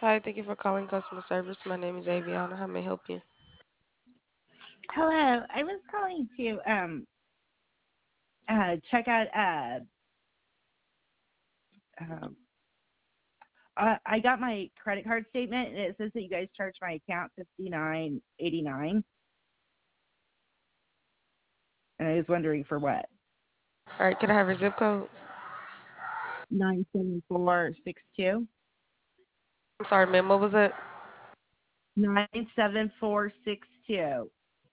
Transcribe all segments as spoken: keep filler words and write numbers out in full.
Hi, thank you for calling customer service. My name is Aviana. How may I help you? Hello, I was calling to um uh check out uh um uh, I got my credit card statement and it says that you guys charge my account fifty nine eighty nine, and I was wondering for what. All right, can I have your zip code? Nine seven four six two. I'm sorry, ma'am. What was it? Nine seven four six two.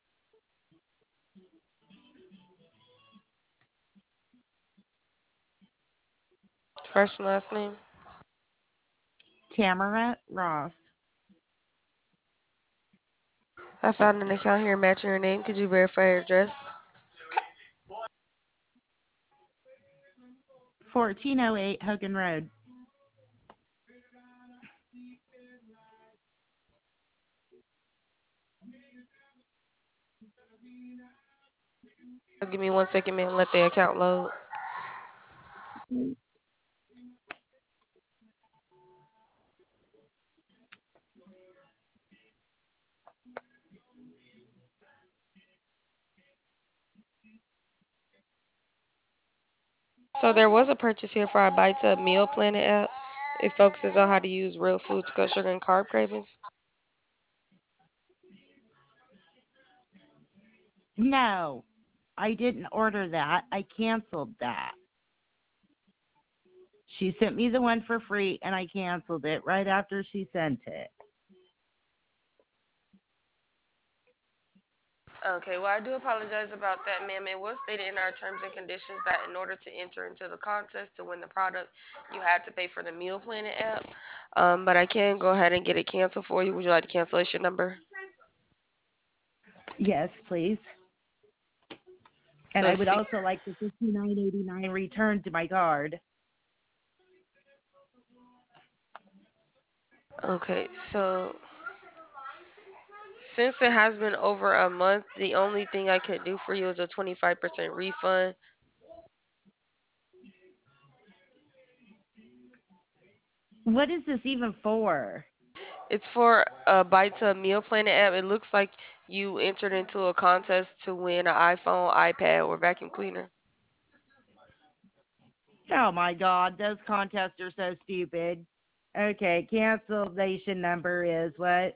First and last name. Tamara Ross. I found an account here matching your name. Could you verify your address? Fourteen oh eight Hogan Road. Give me one second, ma'am. Let the account load. So there was a purchase here for our Bites Up Meal Planet app. It focuses on how to use real food to cut sugar and carb cravings. No, I didn't order that. I canceled that. She sent me the one for free and I canceled it right after she sent it. Okay, well, I do apologize about that, ma'am. It was stated in our terms and conditions that in order to enter into the contest to win the product, you had to pay for the Meal Planet app. Um, but I can go ahead and get it canceled for you. Would you like the cancellation number? Yes, please. And So I would see, also like the fifty-nine eighty-nine returned to my card. okay, so since it has been over a month, the only thing I could do for you is a twenty-five percent refund. What is this even for? It's for a Bites Up Meal Planet app. It looks like you entered into a contest to win an iPhone, iPad, or vacuum cleaner. Oh my God, those contests are so stupid. Okay, cancellation number is what?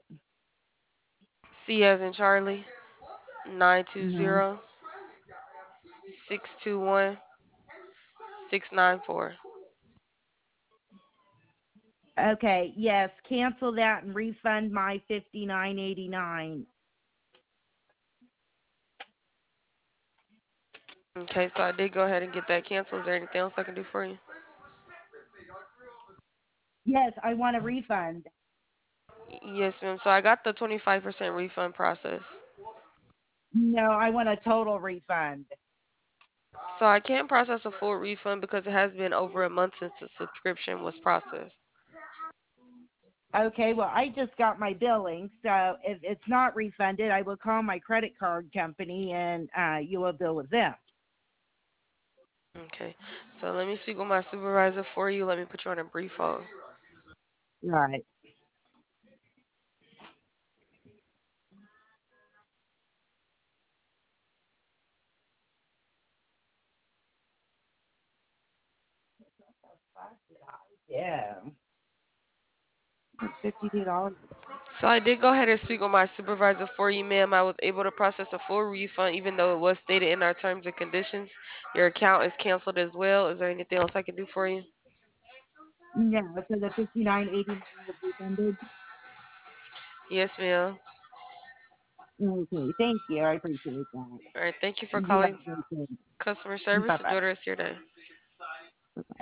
C as in Charlie, nine two No. zero six two one six nine four. Okay, yes, cancel that and refund my fifty-nine eighty-nine. Okay, so I did go ahead and get that canceled. Is there anything else I can do for you? Yes, I want a refund. Yes, ma'am. So I got the twenty-five percent refund process. No, I want a total refund. So I can't process a full refund because it has been over a month since the subscription was processed. Okay, well, I just got my billing, so if it's not refunded, I will call my credit card company and uh, you will deal with them. Okay, so let me speak with my supervisor for you. Let me put you on a brief hold. Right. Yeah. That's fifty-two dollars. So I did go ahead and speak with my supervisor for you, ma'am. I was able to process a full refund, even though it was stated in our terms and conditions. Your account is canceled as well. Is there anything else I can do for you? No, so the fifty-nine eighty-nine was refunded. Yes, ma'am. Okay, thank you. I appreciate that. All right. Thank you for You have calling a great day. customer Bye service. bye. Enjoy the rest of your day.